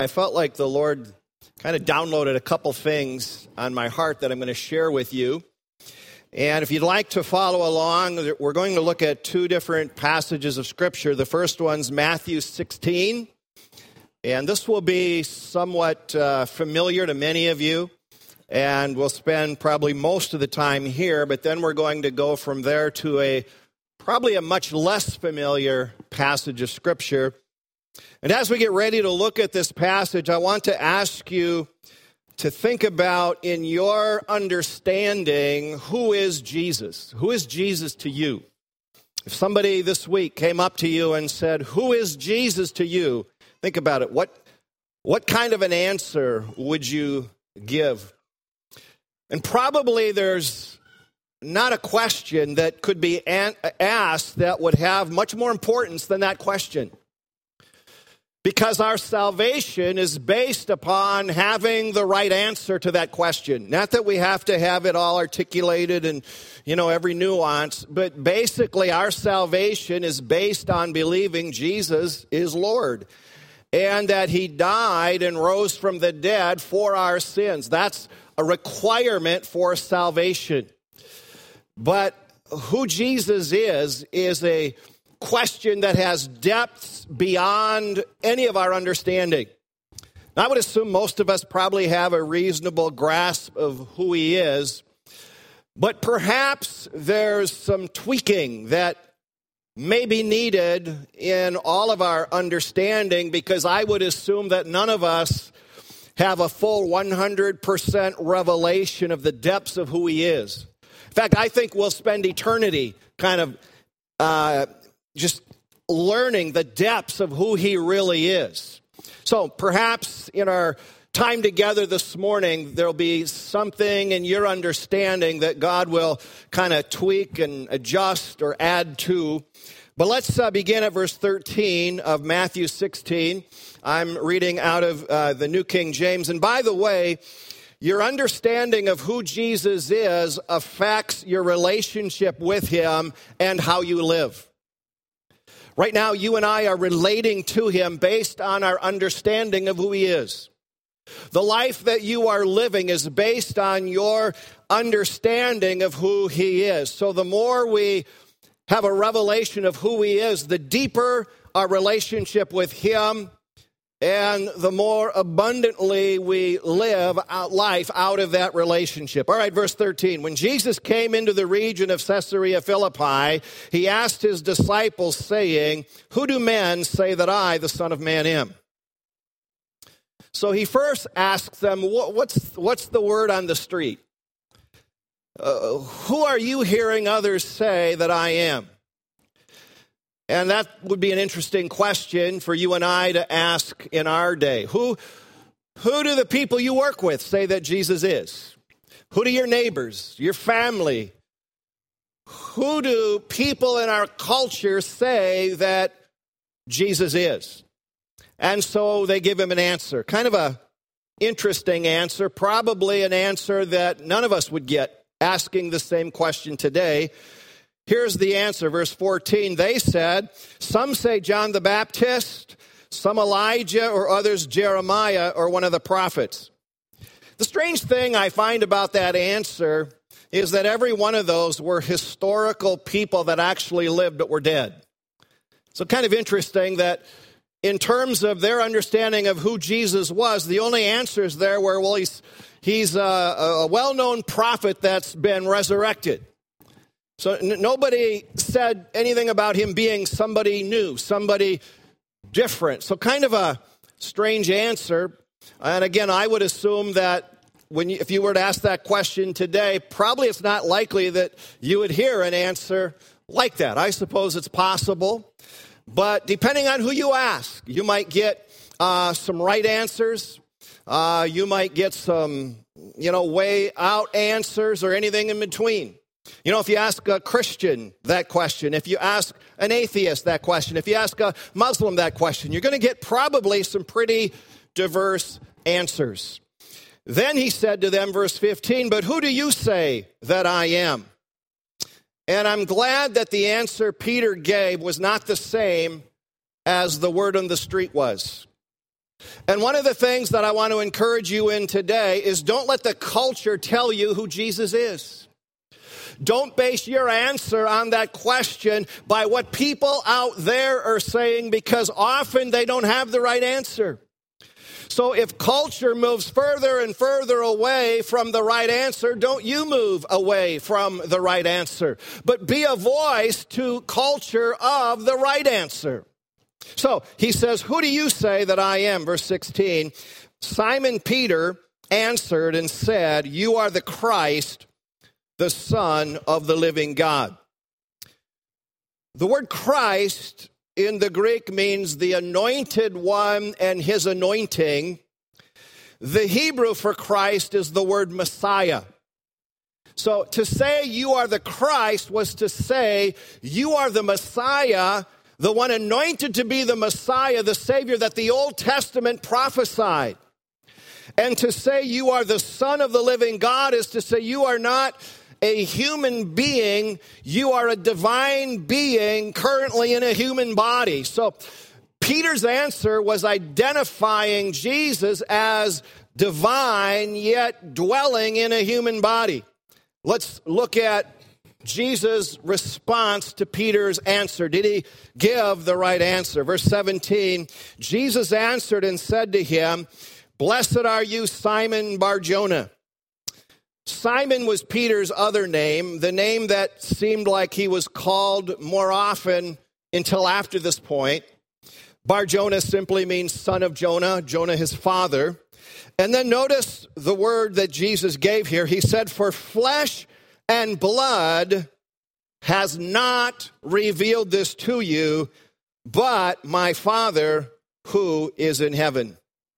I felt like the Lord kind of downloaded a couple things on my heart that I'm going to share with you. And if you'd like to follow along, we're going to look at two different passages of Scripture. The first one's Matthew 16, and this will be somewhat familiar to many of you, and we'll spend probably most of the time here, but then we're going to go from there to probably a much less familiar passage of Scripture. And as we get ready to look at this passage, I want to ask you to think about, in your understanding, who is Jesus? Who is Jesus to you? If somebody this week came up to you and said, "Who is Jesus to you?" Think about it. What kind of an answer would you give? And probably there's not a question that could be asked that would have much more importance than that question. Because our salvation is based upon having the right answer to that question. Not that we have to have it all articulated and, every nuance, but basically our salvation is based on believing Jesus is Lord and that He died and rose from the dead for our sins. That's a requirement for salvation. But who Jesus is a question that has depths beyond any of our understanding. I would assume most of us probably have a reasonable grasp of who He is, but perhaps there's some tweaking that may be needed in all of our understanding, because I would assume that none of us have a full 100% revelation of the depths of who He is. In fact, I think we'll spend eternity kind of just learning the depths of who He really is. So perhaps in our time together this morning, there'll be something in your understanding that God will kind of tweak and adjust or add to. But let's begin at verse 13 of Matthew 16. I'm reading out of the New King James. And by the way, your understanding of who Jesus is affects your relationship with Him and how you live. Right now, you and I are relating to Him based on our understanding of who He is. The life that you are living is based on your understanding of who He is. So the more we have a revelation of who He is, the deeper our relationship with Him, and the more abundantly we live life out of that relationship. All right, verse 13. When Jesus came into the region of Caesarea Philippi, He asked His disciples, saying, "Who do men say that I, the Son of Man, am?" So He first asks them, what's the word on the street? Who are you hearing others say that I am? And that would be an interesting question for you and I to ask in our day. Who do the people you work with say that Jesus is? Who do your neighbors, your family? Who do people in our culture say that Jesus is? And so they give Him an answer, kind of a interesting answer, probably an answer that none of us would get asking the same question today. Here's the answer, verse 14. They said, some say John the Baptist, some Elijah, or others Jeremiah, or one of the prophets. The strange thing I find about that answer is that every one of those were historical people that actually lived but were dead. So kind of interesting that in terms of their understanding of who Jesus was, the only answers there were, well, he's a well-known prophet that's been resurrected. So nobody said anything about Him being somebody new, somebody different. So kind of a strange answer. And again, I would assume that if you were to ask that question today, probably it's not likely that you would hear an answer like that. I suppose it's possible. But depending on who you ask, you might get some right answers. You might get some, way out answers or anything in between. If you ask a Christian that question, if you ask an atheist that question, if you ask a Muslim that question, you're going to get probably some pretty diverse answers. Then He said to them, verse 15, "But who do you say that I am?" And I'm glad that the answer Peter gave was not the same as the word on the street was. And one of the things that I want to encourage you in today is don't let the culture tell you who Jesus is. Don't base your answer on that question by what people out there are saying, because often they don't have the right answer. So if culture moves further and further away from the right answer, don't you move away from the right answer, but be a voice to culture of the right answer. So he says, who do you say that I am? Verse 16, Simon Peter answered and said, you are the Christ, the Son of the living God. The word Christ in the Greek means the anointed one and his anointing. The Hebrew for Christ is the word Messiah. So to say you are the Christ was to say you are the Messiah, the one anointed to be the Messiah, the Savior that the Old Testament prophesied. And to say you are the Son of the living God is to say you are not a human being, you are a divine being currently in a human body. So Peter's answer was identifying Jesus as divine, yet dwelling in a human body. Let's look at Jesus' response to Peter's answer. Did he give the right answer? Verse 17, Jesus answered and said to him, blessed are you, Simon Bar-Jonah. Simon was Peter's other name, the name that seemed like he was called more often until after this point. Bar-Jonah simply means son of Jonah, Jonah his father. And then notice the word that Jesus gave here. He said, for flesh and blood has not revealed this to you, but my Father who is in heaven.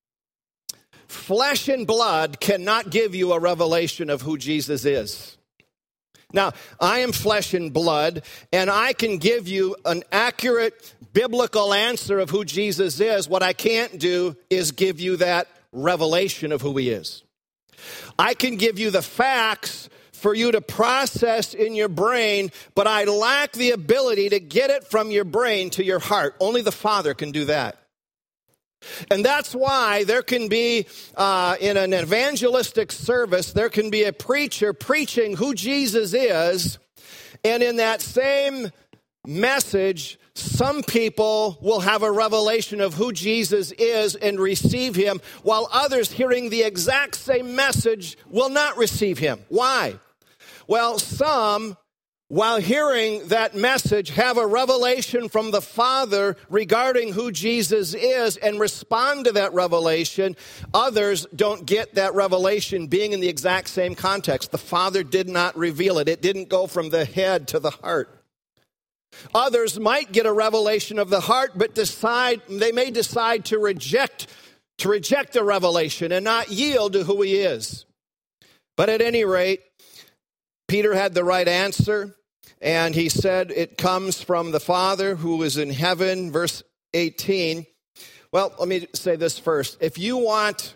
Flesh and blood cannot give you a revelation of who Jesus is. Now, I am flesh and blood, and I can give you an accurate biblical answer of who Jesus is. What I can't do is give you that revelation of who he is. I can give you the facts for you to process in your brain, but I lack the ability to get it from your brain to your heart. Only the Father can do that. And that's why there can be, in an evangelistic service, there can be a preacher preaching who Jesus is, and in that same message, some people will have a revelation of who Jesus is and receive him, while others hearing the exact same message will not receive him. Why? Well, some, while hearing that message, have a revelation from the Father regarding who Jesus is and respond to that revelation. Others don't get that revelation being in the exact same context. The Father did not reveal it. It didn't go from the head to the heart. Others might get a revelation of the heart, but they may decide to reject the revelation and not yield to who he is. But at any rate, Peter had the right answer. And he said, it comes from the Father who is in heaven, verse 18. Well, let me say this first. If you want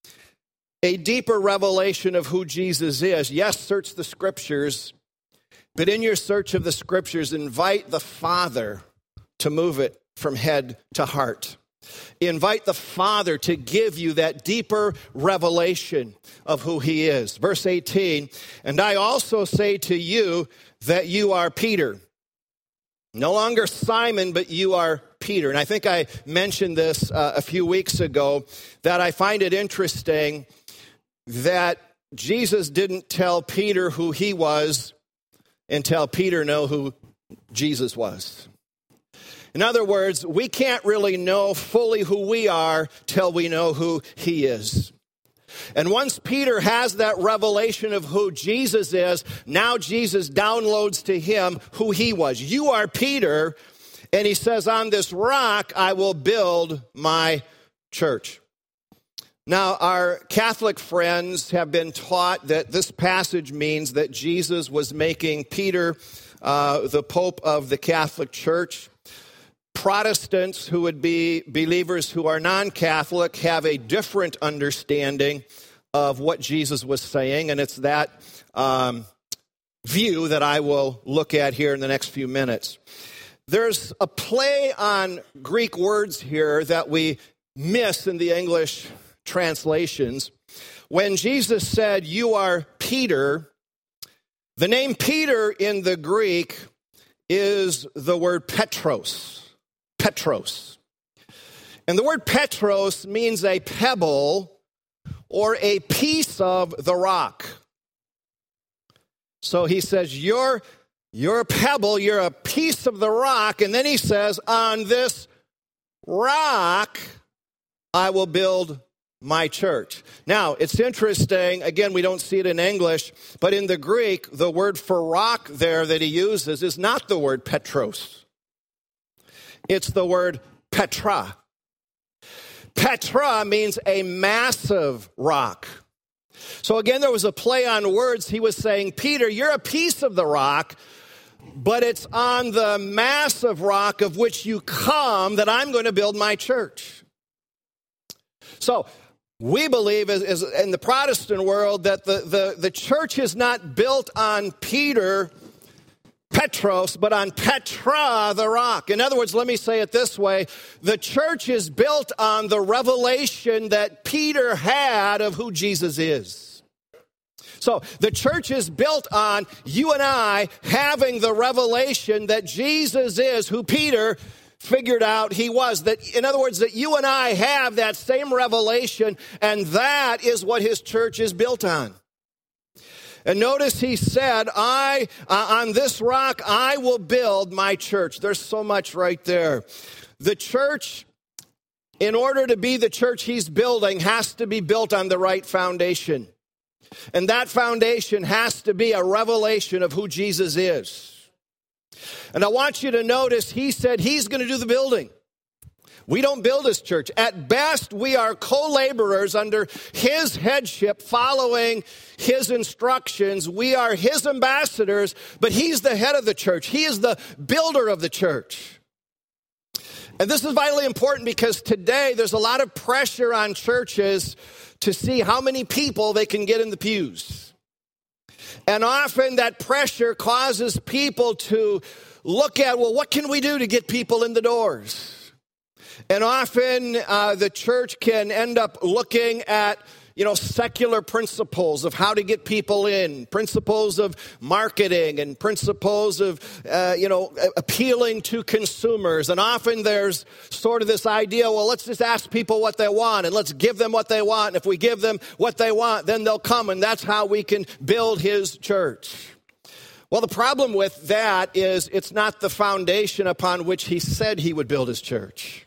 a deeper revelation of who Jesus is, yes, search the Scriptures, but in your search of the Scriptures, invite the Father to move it from head to heart. Invite the Father to give you that deeper revelation of who he is. Verse 18, and I also say to you that you are Peter. No longer Simon, but you are Peter. And I think I mentioned this a few weeks ago, that I find it interesting that Jesus didn't tell Peter who he was until Peter knew who Jesus was. In other words, we can't really know fully who we are till we know who he is. And once Peter has that revelation of who Jesus is, now Jesus downloads to him who he was. You are Peter, and he says, on this rock I will build my church. Now, our Catholic friends have been taught that this passage means that Jesus was making Peter the Pope of the Catholic Church. Protestants, who would be believers who are non-Catholic, have a different understanding of what Jesus was saying, and it's that view that I will look at here in the next few minutes. There's a play on Greek words here that we miss in the English translations. When Jesus said, "You are Peter," the name Peter in the Greek is the word Petros. Petros. And the word Petros means a pebble or a piece of the rock. So he says, you're a pebble, you're a piece of the rock. And then he says, on this rock, I will build my church. Now, it's interesting. Again, we don't see it in English, but in the Greek, the word for rock there that he uses is not the word Petros. It's the word Petra. Petra means a massive rock. So again, there was a play on words. He was saying, Peter, you're a piece of the rock, but it's on the massive rock of which you come that I'm going to build my church. So we believe as in the Protestant world that the church is not built on Peter, Petros, but on Petra, the rock. In other words, let me say it this way. The church is built on the revelation that Peter had of who Jesus is. So the church is built on you and I having the revelation that Jesus is who Peter figured out he was. That, in other words, that you and I have that same revelation, and that is what his church is built on. And notice he said, on this rock, I will build my church. There's so much right there. The church, in order to be the church he's building, has to be built on the right foundation. And that foundation has to be a revelation of who Jesus is. And I want you to notice he said he's going to do the building. We don't build his church. At best, we are co-laborers under his headship, following his instructions. We are his ambassadors, but he's the head of the church. He is the builder of the church. And this is vitally important because today there's a lot of pressure on churches to see how many people they can get in the pews. And often that pressure causes people to look at, well, what can we do to get people in the doors? And often the church can end up looking at, secular principles of how to get people in, principles of marketing and principles of, appealing to consumers. And often there's sort of this idea, well, let's just ask people what they want and let's give them what they want. And if we give them what they want, then they'll come, and that's how we can build his church. Well, the problem with that is it's not the foundation upon which he said he would build his church.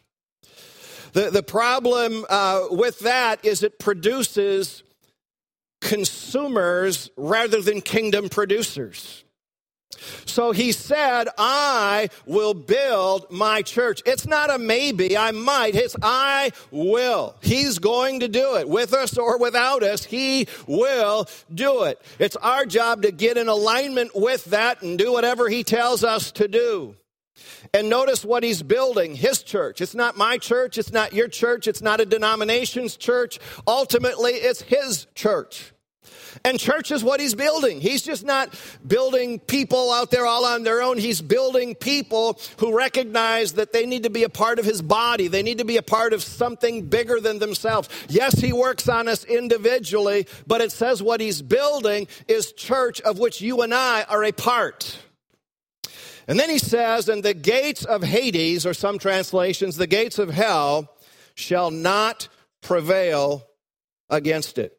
The problem with that is it produces consumers rather than kingdom producers. So he said, I will build my church. It's not a maybe, I might. It's I will. He's going to do it. With us or without us, he will do it. It's our job to get in alignment with that and do whatever he tells us to do. And notice what he's building, his church. It's not my church. It's not your church. It's not a denomination's church. Ultimately, it's his church. And church is what he's building. He's just not building people out there all on their own. He's building people who recognize that they need to be a part of his body. They need to be a part of something bigger than themselves. Yes, he works on us individually, but it says what he's building is church, of which you and I are a part. And then he says, and the gates of Hades, or some translations, the gates of hell, shall not prevail against it.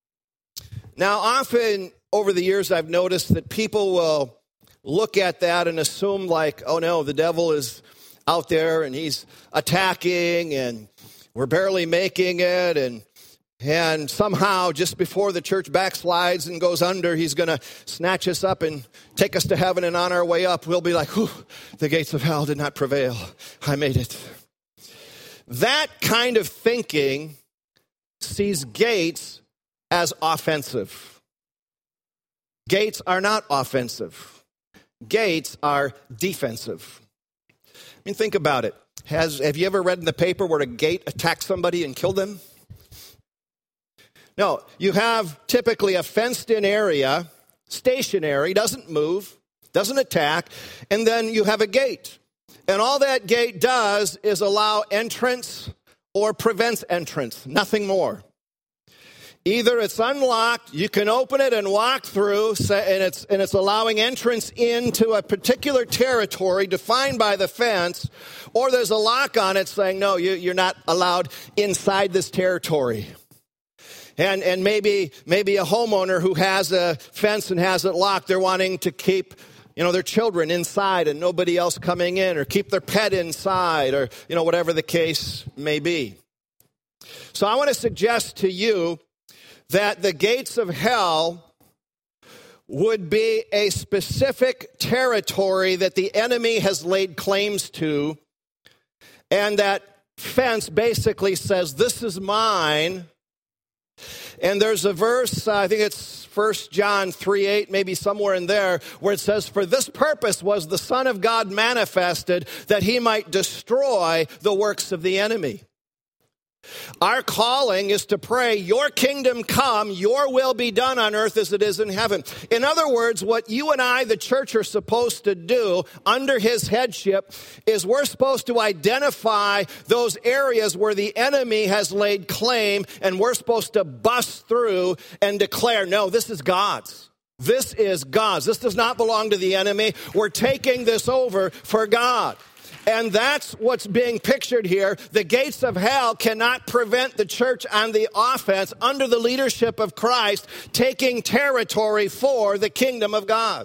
Now, often over the years, I've noticed that people will look at that and assume like, oh no, the devil is out there and he's attacking and we're barely making it, and somehow, just before the church backslides and goes under, he's going to snatch us up and take us to heaven, and on our way up, we'll be like, whew, the gates of hell did not prevail. I made it. That kind of thinking sees gates as offensive. Gates are not offensive. Gates are defensive. I mean, think about it. Have you ever read in the paper where a gate attacked somebody and killed them? No, you have typically a fenced-in area, stationary, doesn't move, doesn't attack, and then you have a gate. And all that gate does is allow entrance or prevents entrance, nothing more. Either it's unlocked, you can open it and walk through, and it's allowing entrance into a particular territory defined by the fence, or there's a lock on it saying, no, you're not allowed inside this territory. And maybe a homeowner who has a fence and has it locked, they're wanting to keep their children inside and nobody else coming in, or keep their pet inside, or whatever the case may be. So I want to suggest to you that the gates of hell would be a specific territory that the enemy has laid claims to, and that fence basically says, this is mine. And there's a verse, I think it's 1 John 3:8, maybe somewhere in there, where it says, for this purpose was the Son of God manifested, that he might destroy the works of the enemy. Our calling is to pray, your kingdom come, your will be done on earth as it is in heaven. In other words, what you and I, the church, are supposed to do under his headship is we're supposed to identify those areas where the enemy has laid claim, and we're supposed to bust through and declare, no, this is God's. This is God's. This does not belong to the enemy. We're taking this over for God. And that's what's being pictured here. The gates of hell cannot prevent the church on the offense under the leadership of Christ taking territory for the kingdom of God.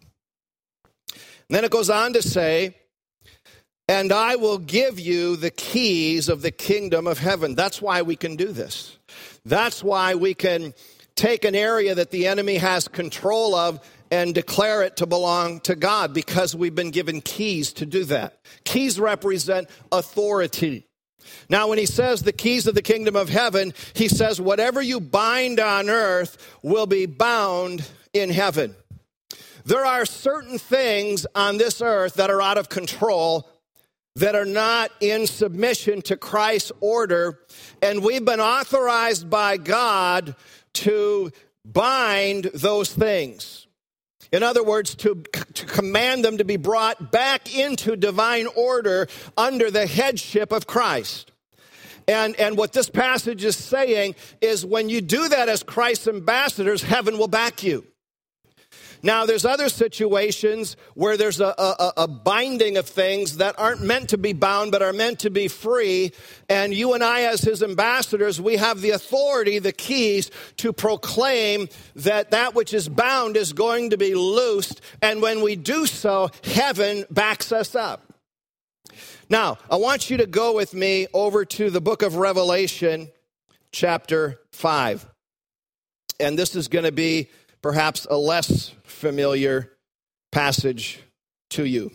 And then it goes on to say, and I will give you the keys of the kingdom of heaven. That's why we can do this. That's why we can take an area that the enemy has control of and declare it to belong to God, because we've been given keys to do that. Keys represent authority. Now, when he says the keys of the kingdom of heaven, he says whatever you bind on earth will be bound in heaven. There are certain things on this earth that are out of control, that are not in submission to Christ's order, and we've been authorized by God to bind those things. In other words, to command them to be brought back into divine order under the headship of Christ. And what this passage is saying is when you do that as Christ's ambassadors, heaven will back you. Now, there's other situations where there's a binding of things that aren't meant to be bound, but are meant to be free. And you and I, as his ambassadors, we have the authority, the keys, to proclaim that which is bound is going to be loosed. And when we do so, heaven backs us up. Now, I want you to go with me over to the book of Revelation, chapter 5. And this is going to be perhaps a less familiar passage to you.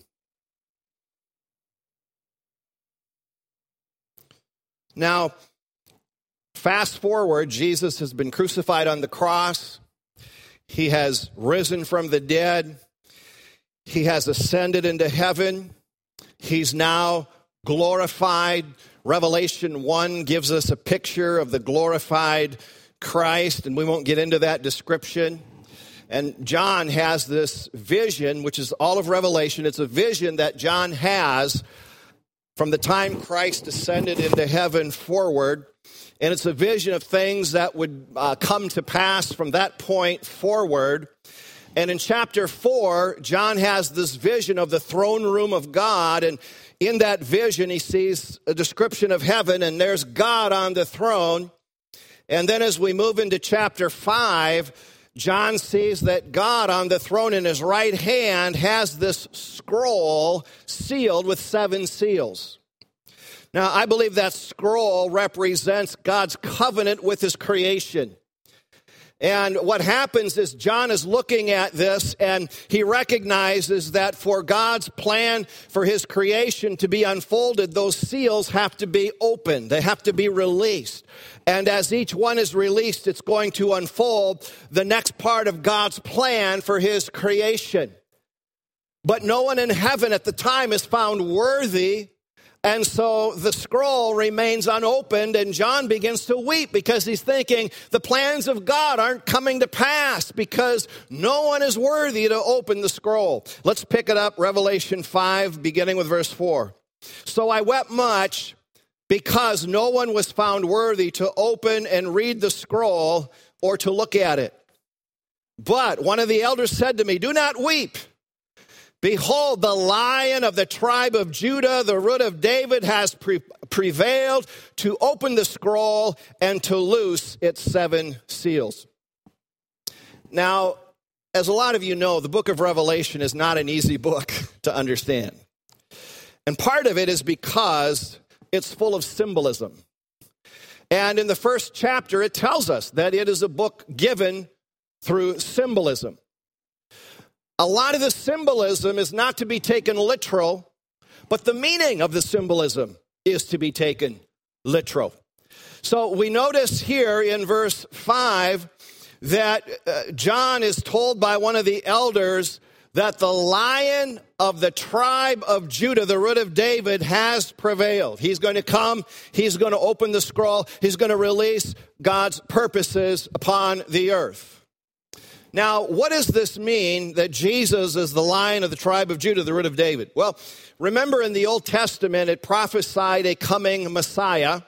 Now, fast forward, Jesus has been crucified on the cross. He has risen from the dead. He has ascended into heaven. He's now glorified. Revelation 1 gives us a picture of the glorified Christ, and we won't get into that description. And John has this vision, which is all of Revelation. It's a vision that John has from the time Christ ascended into heaven forward. And it's a vision of things that would come to pass from that point forward. And in chapter 4, John has this vision of the throne room of God. And in that vision, he sees a description of heaven, and there's God on the throne. And then as we move into chapter 5, John sees that God on the throne in his right hand has this scroll sealed with 7 seals. Now, I believe that scroll represents God's covenant with his creation. And what happens is John is looking at this, and he recognizes that for God's plan for his creation to be unfolded, those seals have to be opened. They have to be released. And as each one is released, it's going to unfold the next part of God's plan for his creation. But no one in heaven at the time is found worthy. And so the scroll remains unopened, and John begins to weep because he's thinking the plans of God aren't coming to pass because no one is worthy to open the scroll. Let's pick it up, Revelation 5, beginning with verse 4. So I wept much because no one was found worthy to open and read the scroll or to look at it. But one of the elders said to me, "Do not weep. Behold, the Lion of the tribe of Judah, the Root of David, has prevailed to open the scroll and to loose its 7 seals." Now, as a lot of you know, the book of Revelation is not an easy book to understand. And part of it is because it's full of symbolism. And in the first chapter, it tells us that it is a book given through symbolism. A lot of the symbolism is not to be taken literal, but the meaning of the symbolism is to be taken literal. So we notice here in verse 5 that John is told by one of the elders that the Lion of the tribe of Judah, the Root of David, has prevailed. He's going to come, he's going to open the scroll, he's going to release God's purposes upon the earth. Now, what does this mean that Jesus is the Lion of the tribe of Judah, the Root of David? Well, remember in the Old Testament, it prophesied a coming Messiah.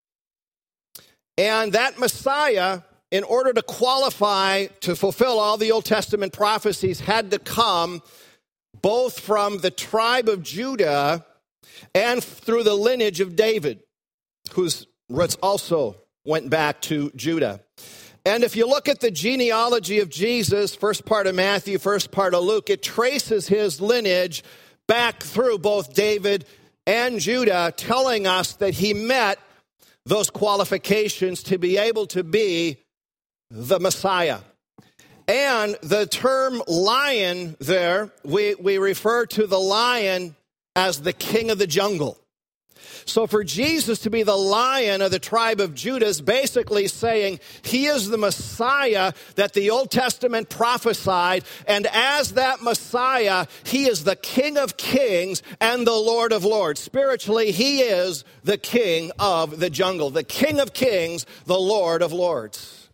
And that Messiah, in order to qualify to fulfill all the Old Testament prophecies, had to come both from the tribe of Judah and through the lineage of David, whose roots also went back to Judah. And if you look at the genealogy of Jesus, first part of Matthew, first part of Luke, it traces his lineage back through both David and Judah, telling us that he met those qualifications to be able to be the Messiah. And the term lion there, we refer to the lion as the king of the jungle. So for Jesus to be the Lion of the tribe of Judah is basically saying he is the Messiah that the Old Testament prophesied, and as that Messiah, he is the King of Kings and the Lord of Lords. Spiritually, he is the King of the jungle, the King of Kings, the Lord of Lords.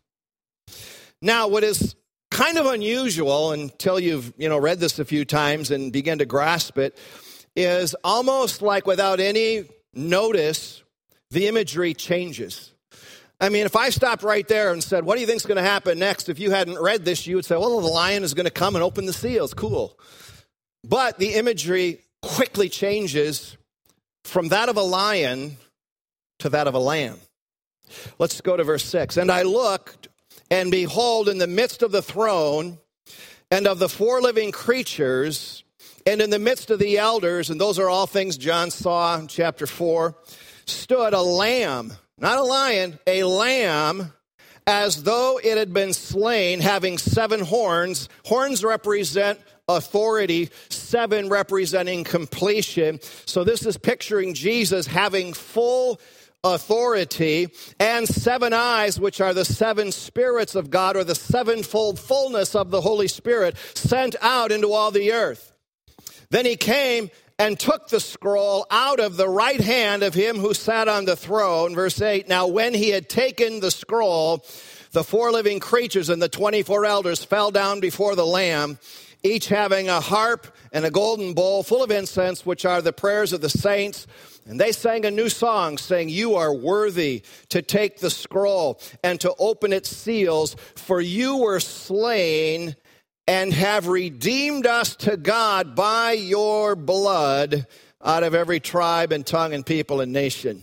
Now, what is kind of unusual until you've read this a few times and begin to grasp it is almost like without any notice, the imagery changes. I mean, if I stopped right there and said, "What do you think is going to happen next?" If you hadn't read this, you would say, "Well, the lion is going to come and open the seals." Cool. But the imagery quickly changes from that of a lion to that of a lamb. Let's go to verse 6. "And I looked, and behold, in the midst of the throne and of the 4 living creatures, and in the midst of the elders," and those are all things John saw in chapter 4, "stood a lamb," not a lion, a lamb, "as though it had been slain, having 7 horns. Horns represent authority, 7 representing completion. So this is picturing Jesus having full authority, and 7 eyes, which are the 7 spirits of God, or the 7-fold fullness of the Holy Spirit, sent out into all the earth. Then he came and took the scroll out of the right hand of him who sat on the throne." Verse 8, "Now when he had taken the scroll, the 4 living creatures and the 24 elders fell down before the Lamb, each having a harp and a golden bowl full of incense, which are the prayers of the saints. And they sang a new song, saying, 'You are worthy to take the scroll and to open its seals, for you were slain and have redeemed us to God by your blood out of every tribe and tongue and people and nation.'"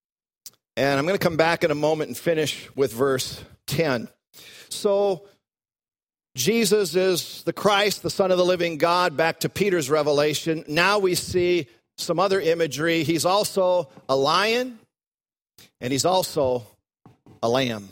And I'm going to come back in a moment and finish with verse 10. So Jesus is the Christ, the Son of the living God, back to Peter's revelation. Now we see some other imagery. He's also a lion, and he's also a lamb.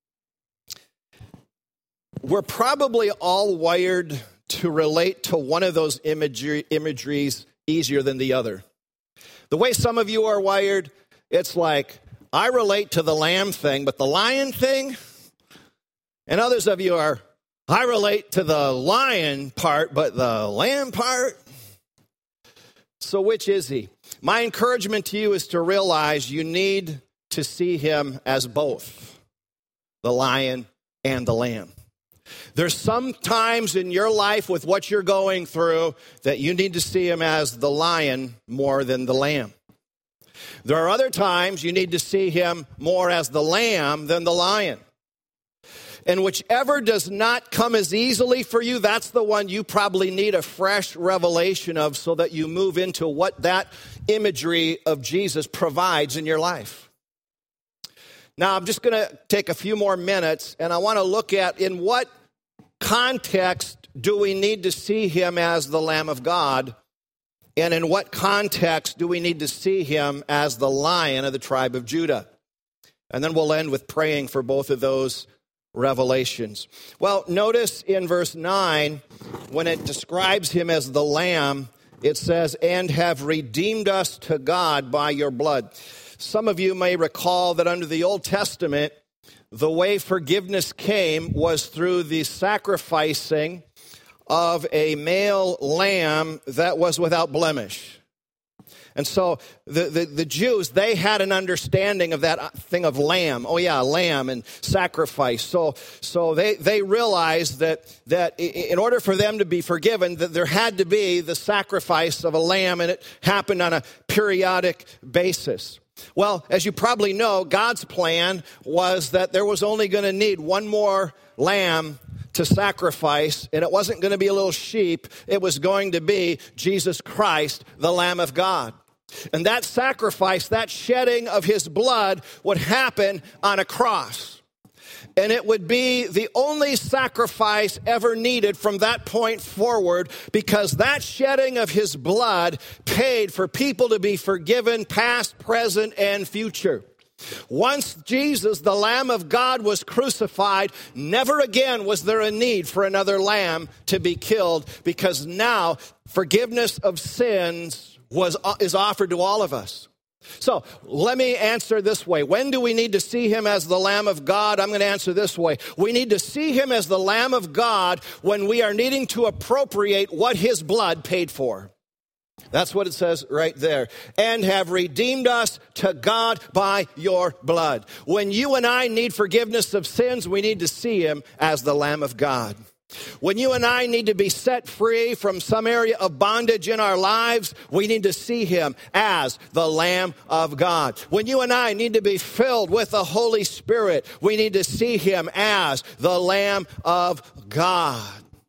We're probably all wired to relate to one of those imageries easier than the other. The way some of you are wired, it's like, I relate to the lamb thing, but the lion thing? And others of you are, I relate to the lion part, but the lamb part? So which is he? My encouragement to you is to realize you need to see him as both the lion and the lamb. There's some times in your life with what you're going through that you need to see him as the lion more than the lamb. There are other times you need to see him more as the lamb than the lion. And whichever does not come as easily for you, that's the one you probably need a fresh revelation of so that you move into what that imagery of Jesus provides in your life. Now, I'm just going to take a few more minutes, and I want to look at in what context do we need to see him as the Lamb of God, and in what context do we need to see him as the Lion of the tribe of Judah? And then we'll end with praying for both of those revelations. Well, notice in verse 9, when it describes him as the Lamb, it says, "And have redeemed us to God by your blood." Some of you may recall that under the Old Testament, the way forgiveness came was through the sacrificing of a male lamb that was without blemish. And so the Jews, they had an understanding of that thing of lamb. Oh yeah, lamb and sacrifice. So they realized that in order for them to be forgiven, that there had to be the sacrifice of a lamb, and it happened on a periodic basis. Well, as you probably know, God's plan was that there was only going to need one more lamb to sacrifice, and it wasn't going to be a little sheep. It was going to be Jesus Christ, the Lamb of God. And that sacrifice, that shedding of his blood would happen on a cross. And it would be the only sacrifice ever needed from that point forward, because that shedding of his blood paid for people to be forgiven past, present, and future. Once Jesus, the Lamb of God, was crucified, never again was there a need for another lamb to be killed, because now forgiveness of sins is offered to all of us. So let me answer this way. When do we need to see him as the Lamb of God? I'm going to answer this way. We need to see him as the Lamb of God when we are needing to appropriate what his blood paid for. That's what it says right there. "And have redeemed us to God by your blood." When you and I need forgiveness of sins, we need to see him as the Lamb of God. When you and I need to be set free from some area of bondage in our lives, we need to see him as the Lamb of God. When you and I need to be filled with the Holy Spirit, we need to see him as the Lamb of God.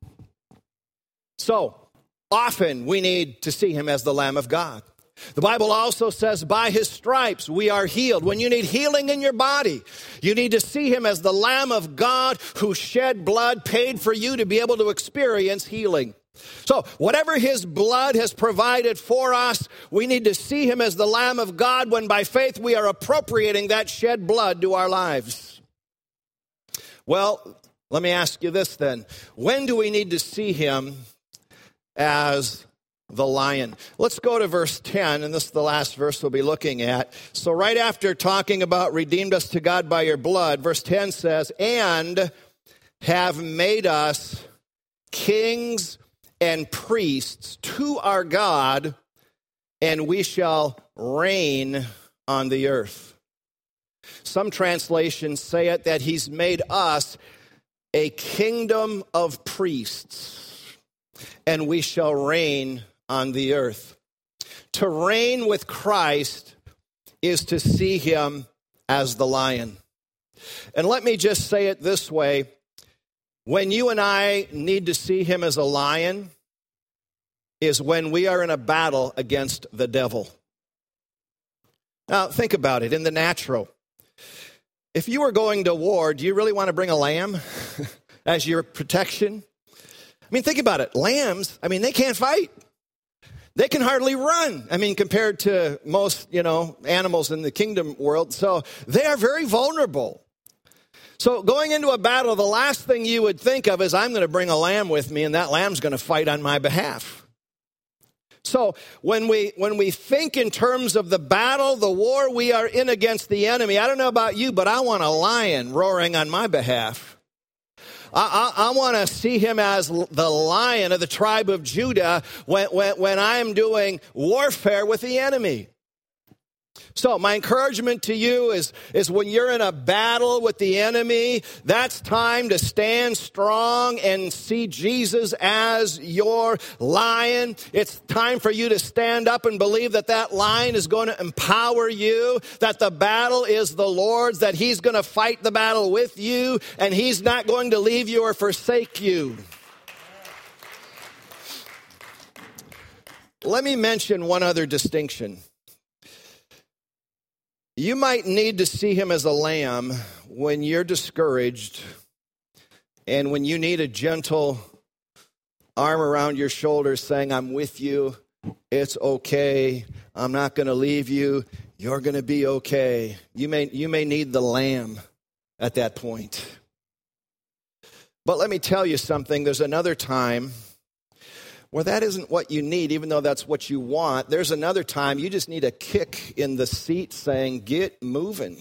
So, often we need to see him as the Lamb of God. The Bible also says, by his stripes we are healed. When you need healing in your body, you need to see him as the Lamb of God who shed blood, paid for you to be able to experience healing. So whatever his blood has provided for us, we need to see him as the Lamb of God when by faith we are appropriating that shed blood to our lives. Well, let me ask you this then. When do we need to see him as the Lion? Let's go to verse 10, and this is the last verse we'll be looking at. So right after talking about redeemed us to God by your blood, verse 10 says, "And have made us kings and priests to our God, and we shall reign on the earth." Some translations say it that he's made us a kingdom of priests, and we shall reign on the earth. To reign with Christ is to see him as the Lion. And let me just say it this way. When you and I need to see him as a lion is when we are in a battle against the devil. Now, think about it in the natural. If you were going to war, do you really want to bring a lamb as your protection? I mean, think about it. Lambs, they can't fight. They can hardly run, compared to most, animals in the kingdom world. So they are very vulnerable. So going into a battle, the last thing you would think of is, I'm going to bring a lamb with me, and that lamb's going to fight on my behalf. So when we think in terms of the battle, the war we are in against the enemy, I don't know about you, but I want a lion roaring on my behalf. I want to see him as the Lion of the tribe of Judah when I am doing warfare with the enemy. So my encouragement to you is when you're in a battle with the enemy, that's time to stand strong and see Jesus as your lion. It's time for you to stand up and believe that that lion is going to empower you, that the battle is the Lord's, that he's going to fight the battle with you, and he's not going to leave you or forsake you. Let me mention one other distinction. You might need to see him as a lamb when you're discouraged and when you need a gentle arm around your shoulders saying, I'm with you, it's okay, I'm not going to leave you, you're going to be okay. You may need the lamb at that point. But let me tell you something, there's another time where that isn't what you need, even though that's what you want. There's another time you just need a kick in the seat saying, get moving.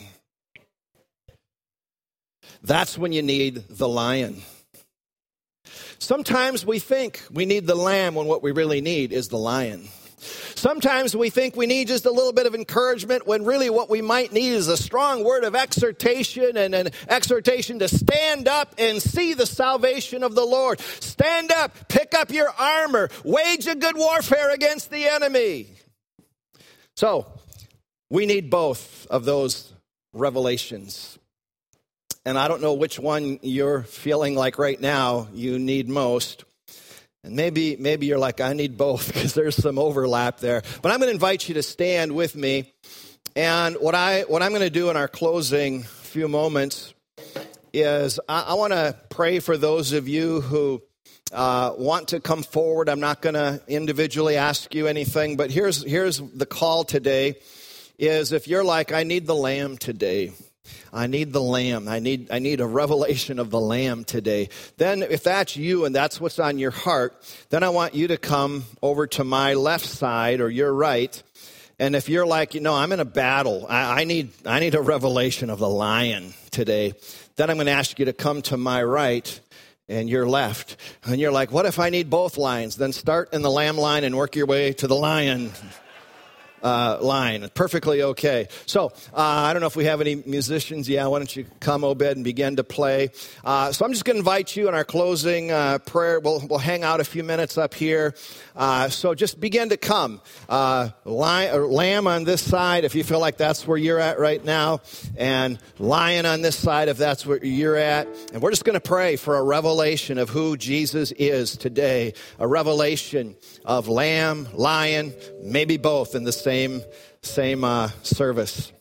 That's when you need the lion. Sometimes we think we need the lamb when what we really need is the lion. Sometimes we think we need just a little bit of encouragement when really what we might need is a strong word of exhortation and an exhortation to stand up and see the salvation of the Lord. Stand up, pick up your armor, wage a good warfare against the enemy. So, we need both of those revelations. And I don't know which one you're feeling like right now you need most. And maybe you're like, I need both because there's some overlap there. But I'm going to invite you to stand with me. And what I'm going to do in our closing few moments is I want to pray for those of you who want to come forward. I'm not going to individually ask you anything, but here's the call today is if you're like, I need the lamb today. I need the lamb. I need a revelation of the lamb today. Then if that's you and that's what's on your heart, then I want you to come over to my left side or your right. And if you're like, I'm in a battle. I need a revelation of the lion today. Then I'm going to ask you to come to my right and your left. And you're like, what if I need both lines? Then start in the lamb line and work your way to the lion line. Perfectly okay. So, I don't know if we have any musicians. Yeah, why don't you come, Obed, and begin to play. So I'm just going to invite you in our closing prayer. We'll hang out a few minutes up here. So just begin to come. Lamb on this side, if you feel like that's where you're at right now, and lion on this side, if that's where you're at. And we're just going to pray for a revelation of who Jesus is today. A revelation of lamb, lion, maybe both in the same service.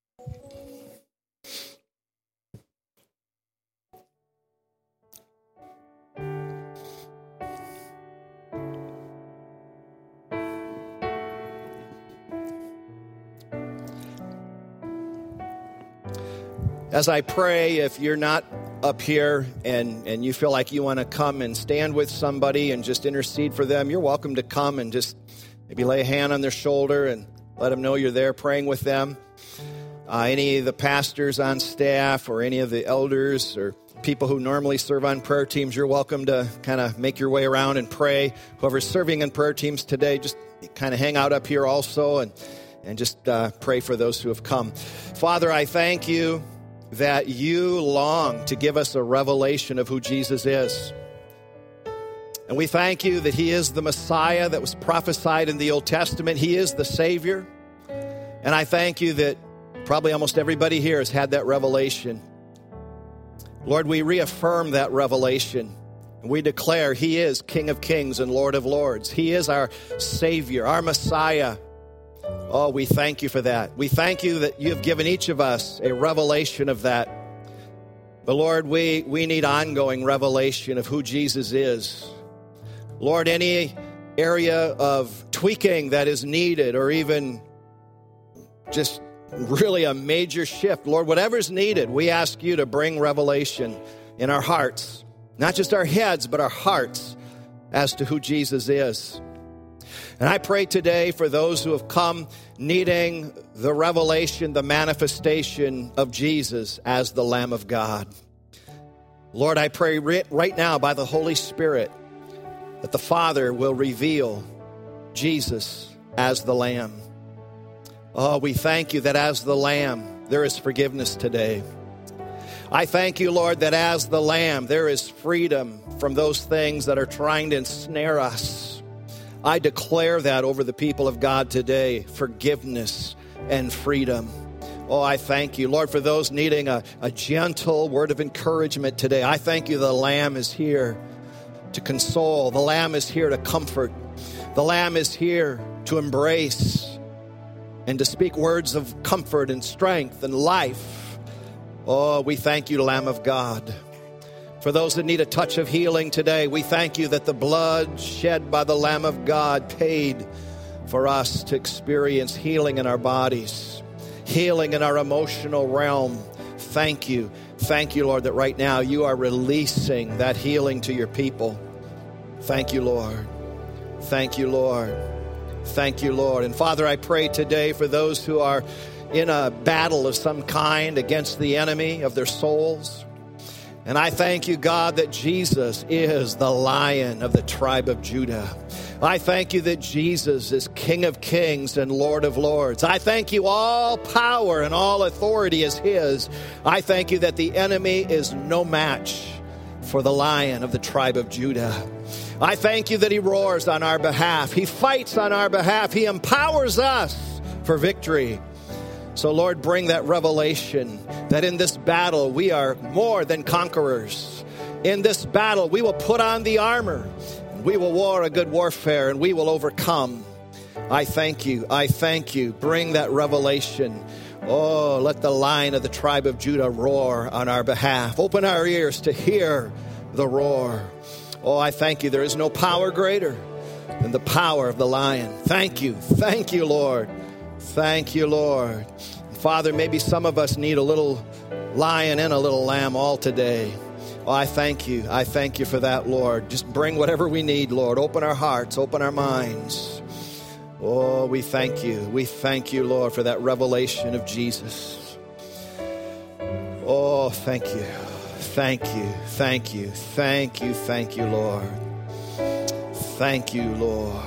As I pray, if you're not up here and you feel like you want to come and stand with somebody and just intercede for them, you're welcome to come and just maybe lay a hand on their shoulder and let them know you're there praying with them. Any of the pastors on staff or any of the elders or people who normally serve on prayer teams, you're welcome to kind of make your way around and pray. Whoever's serving in prayer teams today, just kind of hang out up here also and just pray for those who have come. Father, I thank you that you long to give us a revelation of who Jesus is. And we thank you that he is the Messiah that was prophesied in the Old Testament. He is the Savior. And I thank you that probably almost everybody here has had that revelation. Lord, we reaffirm that revelation. And we declare he is King of Kings and Lord of Lords. He is our Savior, our Messiah. Oh, we thank you for that. We thank you that you have given each of us a revelation of that. But Lord, we need ongoing revelation of who Jesus is. Lord, any area of tweaking that is needed or even just really a major shift, Lord, whatever's needed, we ask you to bring revelation in our hearts, not just our heads, but our hearts as to who Jesus is. And I pray today for those who have come needing the revelation, the manifestation of Jesus as the Lamb of God. Lord, I pray right now by the Holy Spirit that the Father will reveal Jesus as the Lamb. Oh, we thank you that as the Lamb, there is forgiveness today. I thank you, Lord, that as the Lamb, there is freedom from those things that are trying to ensnare us. I declare that over the people of God today, forgiveness and freedom. Oh, I thank you, Lord, for those needing a gentle word of encouragement today. I thank you the Lamb is here to console. The Lamb is here to comfort. The Lamb is here to embrace and to speak words of comfort and strength and life. Oh, we thank you, Lamb of God. For those that need a touch of healing today, we thank you that the blood shed by the Lamb of God paid for us to experience healing in our bodies, healing in our emotional realm. Thank you. Thank you, Lord, that right now you are releasing that healing to your people. Thank you, Lord. Thank you, Lord. Thank you, Lord. And Father, I pray today for those who are in a battle of some kind against the enemy of their souls. And I thank you, God, that Jesus is the Lion of the tribe of Judah. I thank you that Jesus is King of kings and Lord of lords. I thank you all power and all authority is his. I thank you that the enemy is no match for the Lion of the tribe of Judah. I thank you that he roars on our behalf. He fights on our behalf. He empowers us for victory. So, Lord, bring that revelation that in this battle we are more than conquerors. In this battle we will put on the armor. We will war a good warfare and we will overcome. I thank you. I thank you. Bring that revelation. Oh, let the Lion of the tribe of Judah roar on our behalf. Open our ears to hear the roar. Oh, I thank you. There is no power greater than the power of the Lion. Thank you. Thank you, Lord. Thank you, Lord. Father, maybe some of us need a little lion and a little lamb all today. Oh, I thank you. I thank you for that, Lord. Just bring whatever we need, Lord. Open our hearts. Open our minds. Oh, we thank you. We thank you, Lord, for that revelation of Jesus. Oh, thank you. Thank you. Thank you. Thank you. Thank you, Lord. Thank you, Lord.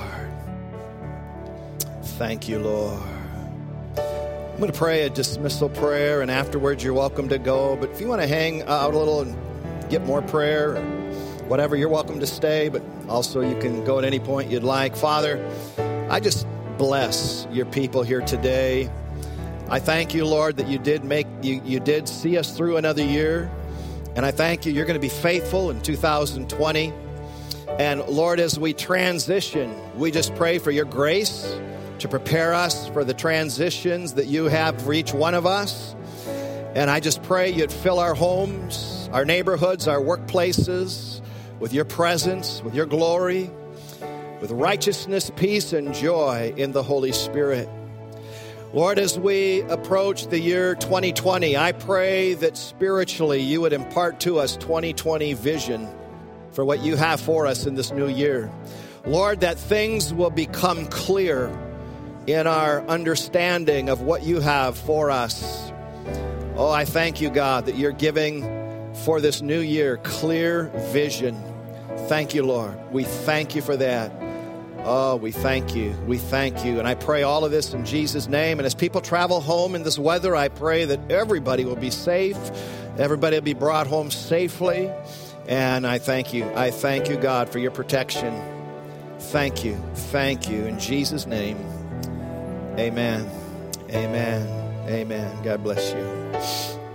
Thank you, Lord. I'm going to pray a dismissal prayer, and afterwards you're welcome to go. But if you want to hang out a little and get more prayer, or whatever, you're welcome to stay. But also you can go at any point you'd like. Father, I just bless your people here today. I thank you, Lord, that you did see us through another year. And I thank you, you're going to be faithful in 2020. And Lord, as we transition, we just pray for your grace to prepare us for the transitions that you have for each one of us. And I just pray you'd fill our homes, our neighborhoods, our workplaces with your presence, with your glory, with righteousness, peace, and joy in the Holy Spirit. Lord, as we approach the year 2020, I pray that spiritually you would impart to us 2020 vision for what you have for us in this new year. Lord, that things will become clear in our understanding of what you have for us. Oh, I thank you, God, that you're giving for this new year clear vision. Thank you, Lord. We thank you for that. Oh, we thank you. We thank you. And I pray all of this in Jesus' name. And as people travel home in this weather, I pray that everybody will be safe. Everybody will be brought home safely. And I thank you. I thank you, God, for your protection. Thank you. Thank you. In Jesus' name, amen. Amen. Amen. God bless you.